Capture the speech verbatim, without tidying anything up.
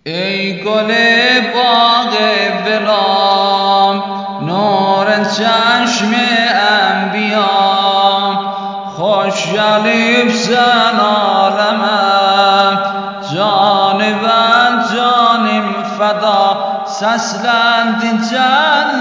ای گل باغ ولام نور چشم انبیا خوش جلیب زن عالمم جان و جانم فدا سسلند جل